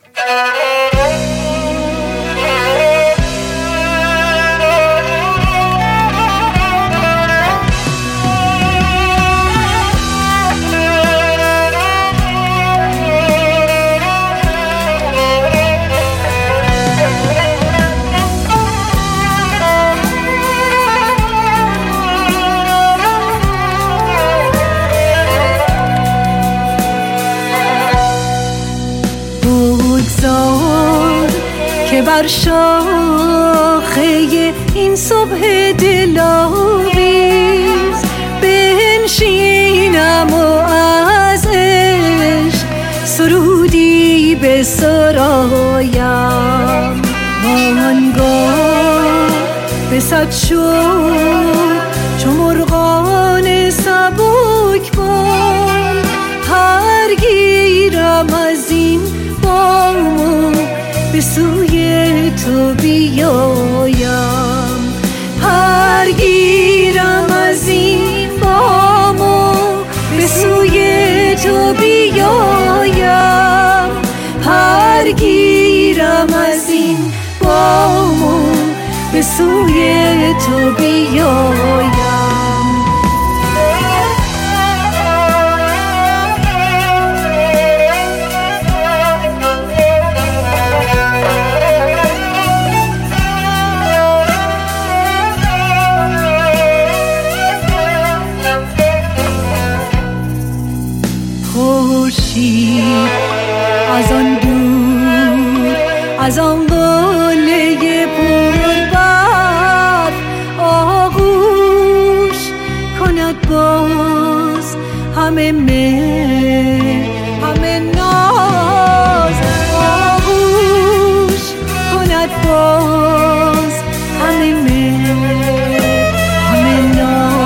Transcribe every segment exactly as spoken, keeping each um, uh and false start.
که بر شاخه این صبح دلاویز بنشینم و از عشق سرودی بسرایم. وانگاه به صد شد چو مرغان سبک بال پر گیرم از این بام و به سوی تو بیایم. پر گیرم از این بام و به سوی تو بیایم. پر گیرم از این بام و به سوی تو بیایم. خورشید از آن دور از آن قله پربرف آغوش کند باز همه مهر همه ناز. آغوش کند باز همه مهر همه ناز.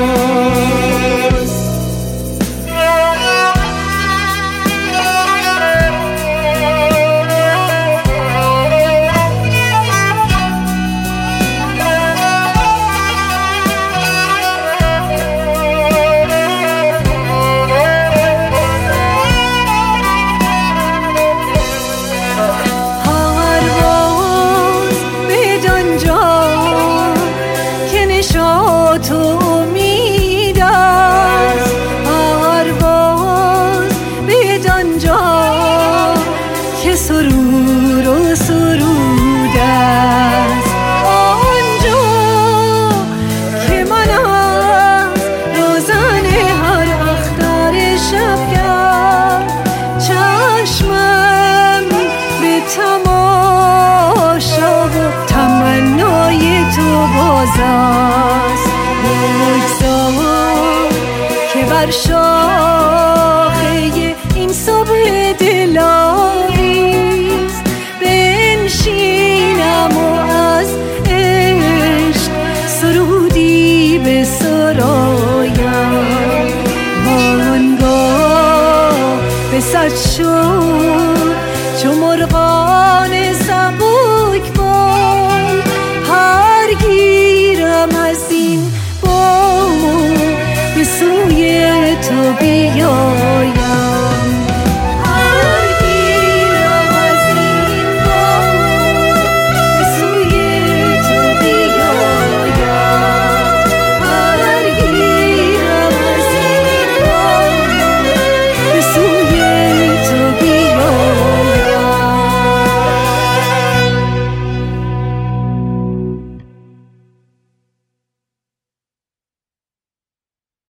تو امید است پرواز بدان جا که سرور و سرود است. آنجا که من از روزن هر اختر شبگرد چشمم به تماشا و تمنای تو باز است. بگذار که بر شاخه این صبح دلاویز بنشینم و از عشق سرودی بسرایم. وانگاه به صد شد چو مرغان